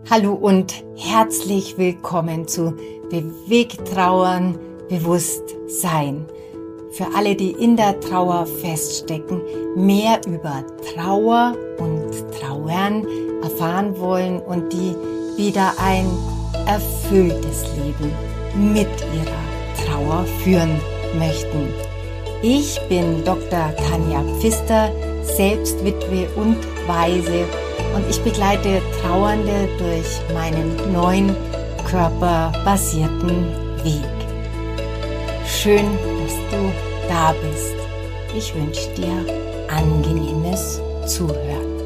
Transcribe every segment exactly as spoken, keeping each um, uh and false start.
Hallo und herzlich willkommen zu Bewegt Trauern, bewusst sein. Für alle, die in der Trauer feststecken, mehr über Trauer und Trauern erfahren wollen und die wieder ein erfülltes Leben mit ihrer Trauer führen möchten. Ich bin Doktor Tanja Pfister, selbst Witwe und Waise, und ich begleite Trauernde durch meinen neuen körperbasierten Weg. Schön, dass du da bist. Ich wünsche dir angenehmes Zuhören.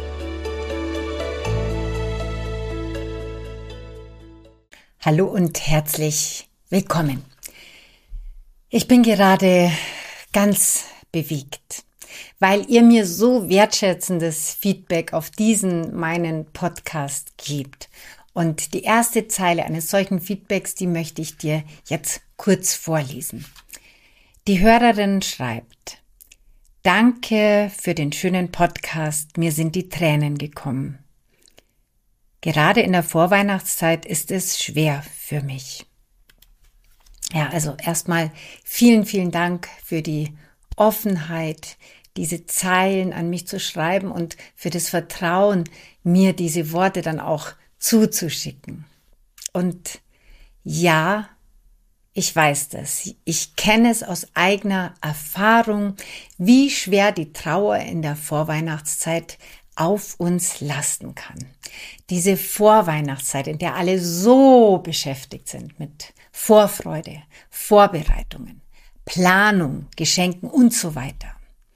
Hallo und herzlich willkommen. Ich bin gerade ganz bewegt, weil ihr mir so wertschätzendes Feedback auf diesen meinen Podcast gebt. Und die erste Zeile eines solchen Feedbacks, die möchte ich dir jetzt kurz vorlesen. Die Hörerin schreibt: Danke für den schönen Podcast, mir sind die Tränen gekommen. Gerade in der Vorweihnachtszeit ist es schwer für mich. Ja, also erstmal vielen, vielen Dank für die Offenheit, diese Zeilen an mich zu schreiben und für das Vertrauen, mir diese Worte dann auch zuzuschicken. Und ja, ich weiß das. Ich kenne es aus eigener Erfahrung, wie schwer die Trauer in der Vorweihnachtszeit auf uns lasten kann. Diese Vorweihnachtszeit, in der alle so beschäftigt sind mit Vorfreude, Vorbereitungen, Planung, Geschenken und so weiter.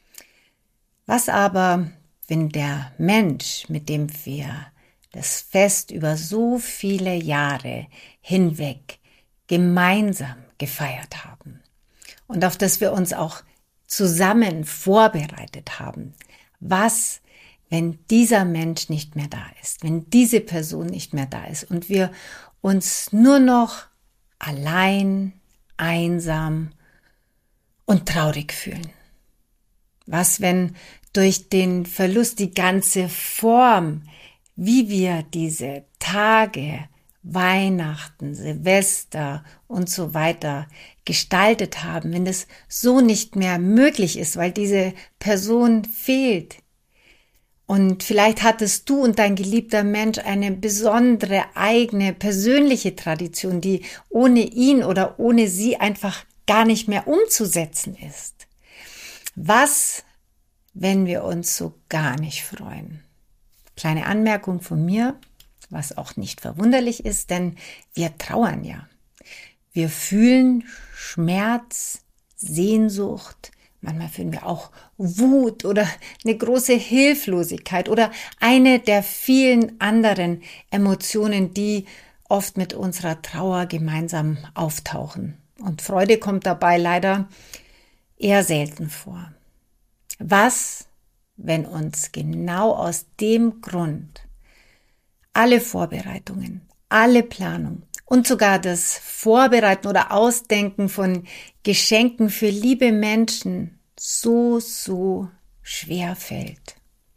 Was aber, wenn der Mensch, mit dem wir das Fest über so viele Jahre hinweg gemeinsam gefeiert haben und auf das wir uns auch zusammen vorbereitet haben, was, wenn dieser Mensch nicht mehr da ist, wenn diese Person nicht mehr da ist und wir uns nur noch allein, einsam und traurig fühlen? Was, wenn durch den Verlust die ganze Form, wie wir diese Tage, Weihnachten, Silvester und so weiter gestaltet haben, wenn es so nicht mehr möglich ist, weil diese Person fehlt? Und vielleicht hattest du und dein geliebter Mensch eine besondere, eigene, persönliche Tradition, die ohne ihn oder ohne sie einfach gar nicht mehr umzusetzen ist. Was, wenn wir uns so gar nicht freuen? Kleine Anmerkung von mir, was auch nicht verwunderlich ist, denn wir trauern ja. Wir fühlen Schmerz, Sehnsucht, manchmal fühlen wir auch Wut oder eine große Hilflosigkeit oder eine der vielen anderen Emotionen, die oft mit unserer Trauer gemeinsam auftauchen. Und Freude kommt dabei leider eher selten vor. Was, wenn uns genau aus dem Grund alle Vorbereitungen, alle Planung und sogar das Vorbereiten oder Ausdenken von Geschenken für liebe Menschen so, so schwer fällt?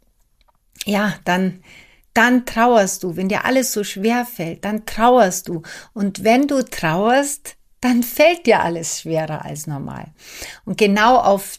Ja, dann, dann trauerst du. Wenn dir alles so schwer fällt, dann trauerst du. Und wenn du trauerst, dann fällt dir alles schwerer als normal. Und genau auf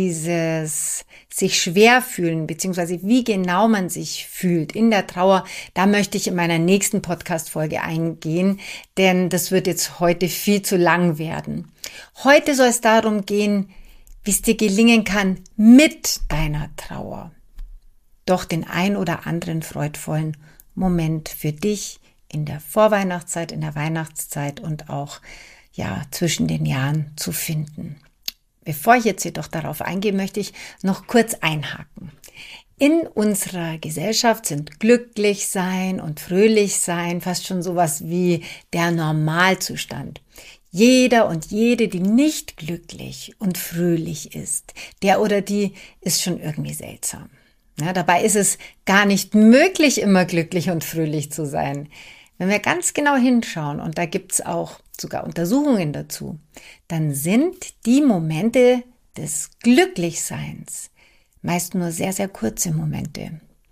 dieses sich schwer fühlen, beziehungsweise wie genau man sich fühlt in der Trauer, da möchte ich in meiner nächsten Podcast-Folge eingehen, denn das wird jetzt heute viel zu lang werden. Heute soll es darum gehen, wie es dir gelingen kann mit deiner Trauer, doch den ein oder anderen freudvollen Moment für dich in der Vorweihnachtszeit, in der Weihnachtszeit und auch ja zwischen den Jahren zu finden. Bevor ich jetzt jedoch darauf eingehe, möchte ich noch kurz einhaken. In unserer Gesellschaft sind glücklich sein und fröhlich sein fast schon sowas wie der Normalzustand. Jeder und jede, die nicht glücklich und fröhlich ist, der oder die ist schon irgendwie seltsam. Ja, dabei ist es gar nicht möglich, immer glücklich und fröhlich zu sein. Wenn wir ganz genau hinschauen, und da gibt's auch sogar Untersuchungen dazu, dann sind die Momente des Glücklichseins meist nur sehr, sehr kurze Momente.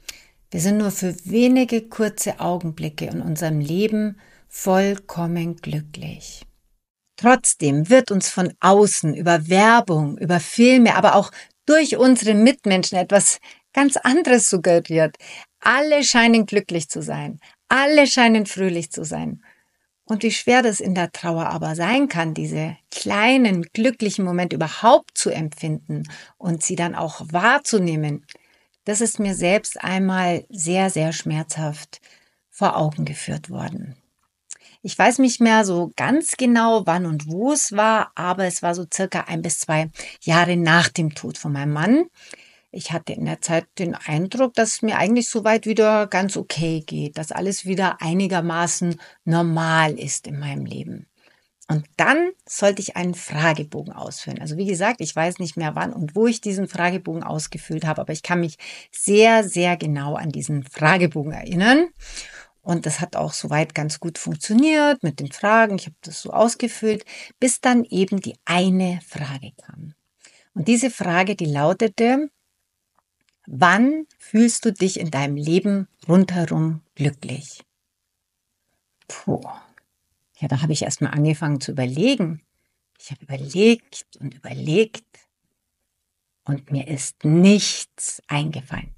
Wir sind nur für wenige kurze Augenblicke in unserem Leben vollkommen glücklich. Trotzdem wird uns von außen über Werbung, über Filme, aber auch durch unsere Mitmenschen etwas ganz anderes suggeriert. Alle scheinen glücklich zu sein. Alle scheinen fröhlich zu sein. Und wie schwer das in der Trauer aber sein kann, diese kleinen, glücklichen Momente überhaupt zu empfinden und sie dann auch wahrzunehmen, das ist mir selbst einmal sehr, sehr schmerzhaft vor Augen geführt worden. Ich weiß nicht mehr so ganz genau, wann und wo es war, aber es war so circa ein bis zwei Jahre nach dem Tod von meinem Mann. Ich hatte in der Zeit den Eindruck, dass es mir eigentlich soweit wieder ganz okay geht, dass alles wieder einigermaßen normal ist in meinem Leben. Und dann sollte ich einen Fragebogen ausfüllen. Also wie gesagt, ich weiß nicht mehr wann und wo ich diesen Fragebogen ausgefüllt habe, aber ich kann mich sehr, sehr genau an diesen Fragebogen erinnern. Und das hat auch soweit ganz gut funktioniert mit den Fragen. Ich habe das so ausgefüllt, bis dann eben die eine Frage kam. Und diese Frage, die lautete: Wann fühlst du dich in deinem Leben rundherum glücklich? Puh. Ja, da habe ich erst mal angefangen zu überlegen. Ich habe überlegt und überlegt und mir ist nichts eingefallen.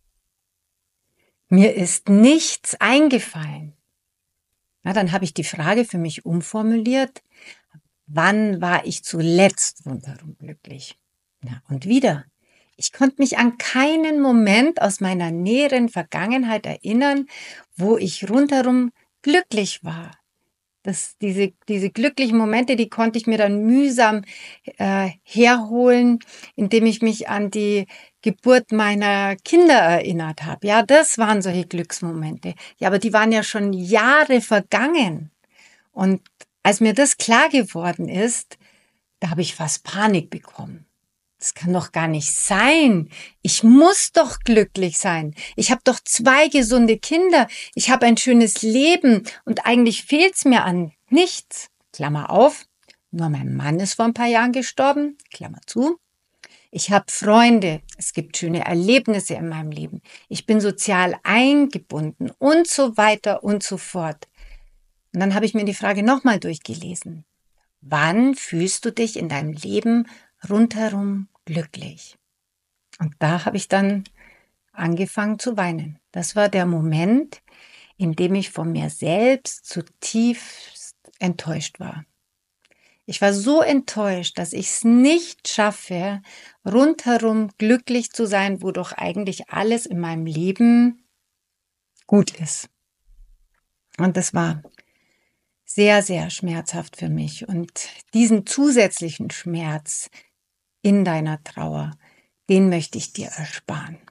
Mir ist nichts eingefallen. Na, dann habe ich die Frage für mich umformuliert. Wann war ich zuletzt rundherum glücklich? Ja, und wieder. Ich konnte mich an keinen Moment aus meiner näheren Vergangenheit erinnern, wo ich rundherum glücklich war. Das, diese, diese glücklichen Momente, die konnte ich mir dann mühsam äh, herholen, indem ich mich an die Geburt meiner Kinder erinnert habe. Ja, das waren solche Glücksmomente. Ja, aber die waren ja schon Jahre vergangen. Und als mir das klar geworden ist, da habe ich fast Panik bekommen. Das kann doch gar nicht sein. Ich muss doch glücklich sein. Ich habe doch zwei gesunde Kinder. Ich habe ein schönes Leben und eigentlich fehlt's mir an nichts. Klammer auf. Nur mein Mann ist vor ein paar Jahren gestorben. Klammer zu. Ich habe Freunde. Es gibt schöne Erlebnisse in meinem Leben. Ich bin sozial eingebunden und so weiter und so fort. Und dann habe ich mir die Frage nochmal durchgelesen. Wann fühlst du dich in deinem Leben rundherum glücklich? Und da habe ich dann angefangen zu weinen. Das war der Moment, in dem ich von mir selbst zutiefst enttäuscht war. Ich war so enttäuscht, dass ich es nicht schaffe, rundherum glücklich zu sein, wo doch eigentlich alles in meinem Leben gut ist. Und das war sehr, sehr schmerzhaft für mich. Und diesen zusätzlichen Schmerz in deiner Trauer, den möchte ich dir ersparen.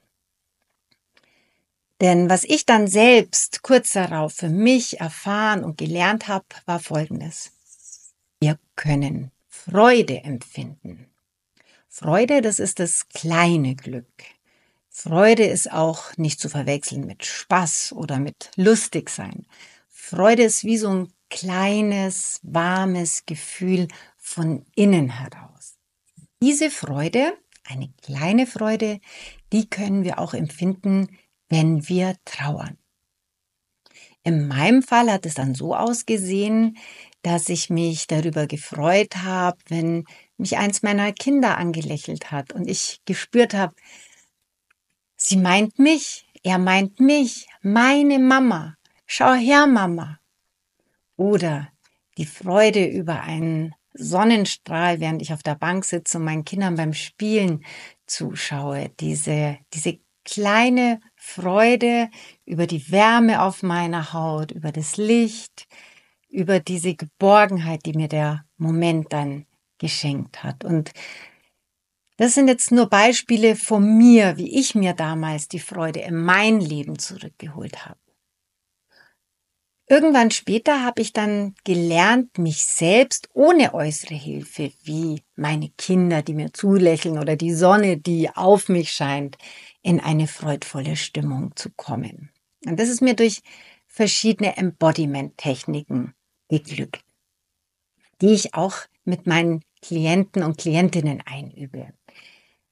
Denn was ich dann selbst kurz darauf für mich erfahren und gelernt habe, war Folgendes. Wir können Freude empfinden. Freude, das ist das kleine Glück. Freude ist auch nicht zu verwechseln mit Spaß oder mit lustig sein. Freude ist wie so ein kleines, warmes Gefühl von innen heraus. Diese Freude, eine kleine Freude, die können wir auch empfinden, wenn wir trauern. In meinem Fall hat es dann so ausgesehen, dass ich mich darüber gefreut habe, wenn mich eins meiner Kinder angelächelt hat und ich gespürt habe, sie meint mich, er meint mich, meine Mama. Schau her, Mama. Oder die Freude über einen Sonnenstrahl, während ich auf der Bank sitze und meinen Kindern beim Spielen zuschaue. Diese, diese kleine Freude über die Wärme auf meiner Haut, über das Licht, über diese Geborgenheit, die mir der Moment dann geschenkt hat. Und das sind jetzt nur Beispiele von mir, wie ich mir damals die Freude in mein Leben zurückgeholt habe. Irgendwann später habe ich dann gelernt, mich selbst ohne äußere Hilfe, wie meine Kinder, die mir zulächeln oder die Sonne, die auf mich scheint, in eine freudvolle Stimmung zu kommen. Und das ist mir durch verschiedene Embodiment-Techniken geglückt, die ich auch mit meinen Klienten und Klientinnen einübe.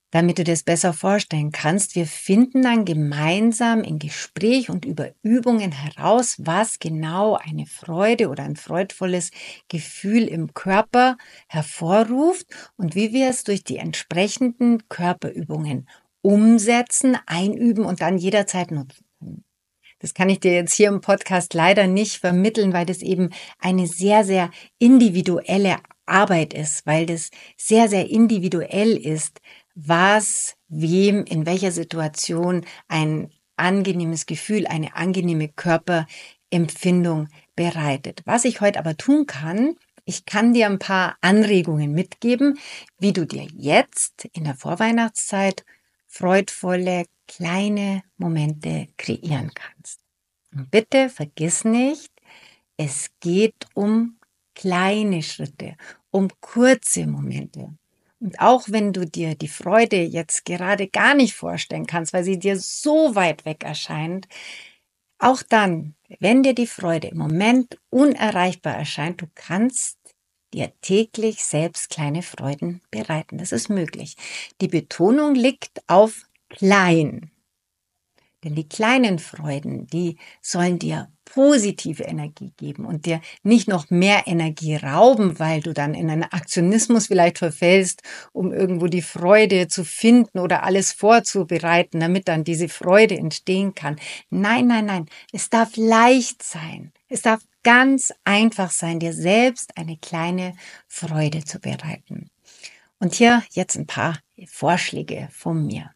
damit du dir das besser vorstellen kannst. Wir finden dann gemeinsam in Gespräch und über Übungen heraus, was genau eine Freude oder ein freudvolles Gefühl im Körper hervorruft und wie wir es durch die entsprechenden Körperübungen umsetzen, einüben und dann jederzeit nutzen können. Das kann ich dir jetzt hier im Podcast leider nicht vermitteln, weil das eben eine sehr, sehr individuelle Arbeit ist, weil das sehr, sehr individuell ist, was wem in welcher Situation ein angenehmes Gefühl, eine angenehme Körperempfindung bereitet. Was ich heute aber tun kann, ich kann dir ein paar Anregungen mitgeben, wie du dir jetzt in der Vorweihnachtszeit freudvolle kleine Momente kreieren kannst. Und bitte vergiss nicht, es geht um kleine Schritte, um kurze Momente. Und auch wenn du dir die Freude jetzt gerade gar nicht vorstellen kannst, weil sie dir so weit weg erscheint, auch dann, wenn dir die Freude im Moment unerreichbar erscheint, du kannst dir täglich selbst kleine Freuden bereiten. Das ist möglich. Die Betonung liegt auf klein. Denn die kleinen Freuden, die sollen dir positive Energie geben und dir nicht noch mehr Energie rauben, weil du dann in einen Aktionismus vielleicht verfällst, um irgendwo die Freude zu finden oder alles vorzubereiten, damit dann diese Freude entstehen kann. Nein, nein, nein, es darf leicht sein. Es darf ganz einfach sein, dir selbst eine kleine Freude zu bereiten. Und hier jetzt ein paar Vorschläge von mir.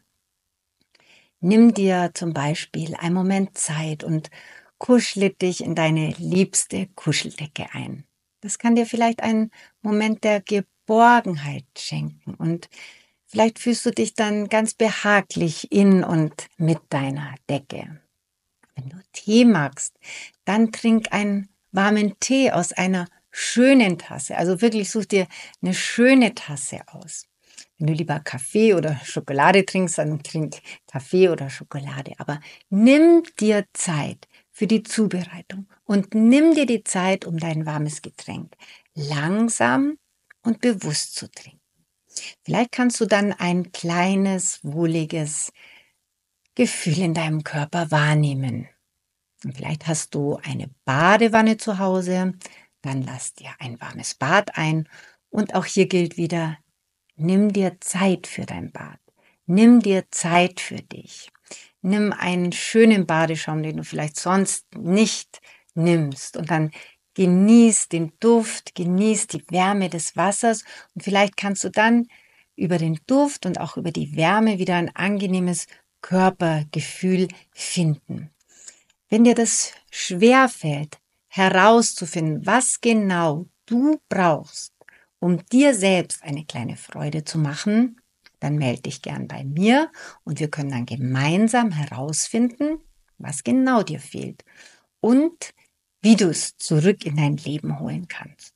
Nimm dir zum Beispiel einen Moment Zeit und kuschle dich in deine liebste Kuscheldecke ein. Das kann dir vielleicht einen Moment der Geborgenheit schenken und vielleicht fühlst du dich dann ganz behaglich in und mit deiner Decke. Wenn du Tee magst, dann trink einen warmen Tee aus einer schönen Tasse. Also wirklich such dir eine schöne Tasse aus. Wenn du lieber Kaffee oder Schokolade trinkst, dann trink Kaffee oder Schokolade. Aber nimm dir Zeit für die Zubereitung und nimm dir die Zeit, um dein warmes Getränk langsam und bewusst zu trinken. Vielleicht kannst du dann ein kleines, wohliges Gefühl in deinem Körper wahrnehmen. Und vielleicht hast du eine Badewanne zu Hause, dann lass dir ein warmes Bad ein. Und auch hier gilt wieder, nimm dir Zeit für dein Bad. Nimm dir Zeit für dich. Nimm einen schönen Badeschaum, den du vielleicht sonst nicht nimmst. Und dann genieß den Duft, genieß die Wärme des Wassers. Und vielleicht kannst du dann über den Duft und auch über die Wärme wieder ein angenehmes Körpergefühl finden. Wenn dir das schwerfällt, herauszufinden, was genau du brauchst, um dir selbst eine kleine Freude zu machen, dann melde dich gern bei mir und wir können dann gemeinsam herausfinden, was genau dir fehlt und wie du es zurück in dein Leben holen kannst.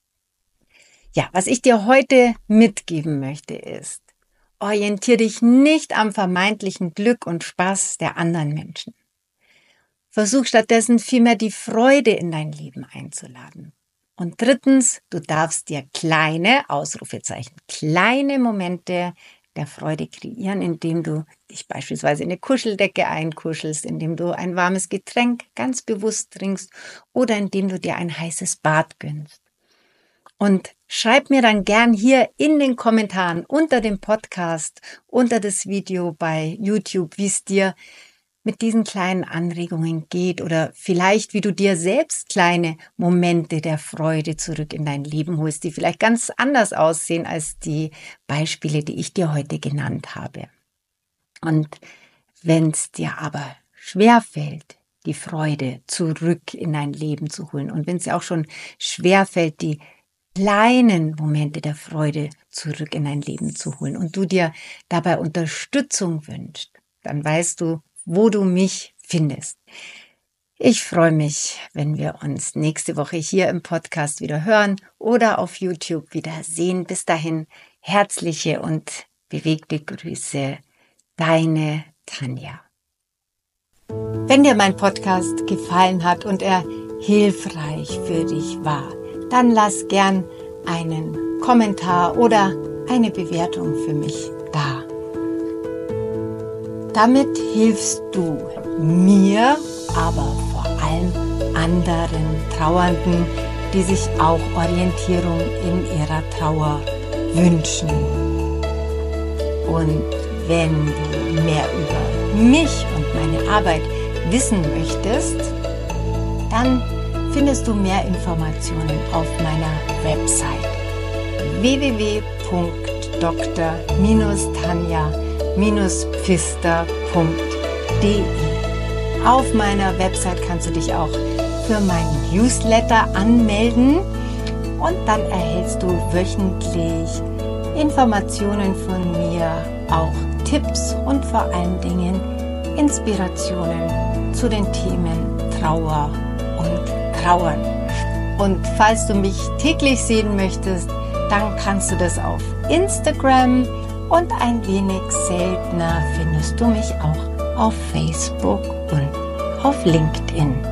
Ja, was ich dir heute mitgeben möchte ist, orientiere dich nicht am vermeintlichen Glück und Spaß der anderen Menschen. Versuch stattdessen vielmehr die Freude in dein Leben einzuladen. Und drittens, du darfst dir kleine, Ausrufezeichen, kleine Momente der Freude kreieren, indem du dich beispielsweise in eine Kuscheldecke einkuschelst, indem du ein warmes Getränk ganz bewusst trinkst oder indem du dir ein heißes Bad gönnst. Und schreib mir dann gern hier in den Kommentaren unter dem Podcast, unter das Video bei YouTube, wie es dir mit diesen kleinen Anregungen geht oder vielleicht, wie du dir selbst kleine Momente der Freude zurück in dein Leben holst, die vielleicht ganz anders aussehen als die Beispiele, die ich dir heute genannt habe. Und wenn es dir aber schwerfällt, die Freude zurück in dein Leben zu holen und wenn es dir auch schon schwerfällt, die kleinen Momente der Freude zurück in dein Leben zu holen und du dir dabei Unterstützung wünschst, dann weißt du, wo du mich findest. Ich freue mich, wenn wir uns nächste Woche hier im Podcast wieder hören oder auf YouTube wieder sehen. Bis dahin herzliche und bewegte Grüße, deine Tanja. Wenn dir mein Podcast gefallen hat und er hilfreich für dich war, dann lass gern einen Kommentar oder eine Bewertung für mich da. Damit hilfst du mir, aber vor allem anderen Trauernden, die sich auch Orientierung in ihrer Trauer wünschen. Und wenn du mehr über mich und meine Arbeit wissen möchtest, dann findest du mehr Informationen auf meiner Website w w w punkt dr tanja pfister punkt d e. Auf meiner Website kannst du dich auch für meinen Newsletter anmelden und dann erhältst du wöchentlich Informationen von mir, auch Tipps und vor allen Dingen Inspirationen zu den Themen Trauer und Trauern. Und falls du mich täglich sehen möchtest, dann kannst du das auf Instagram und ein wenig seltener findest du mich auch auf Facebook und auf LinkedIn.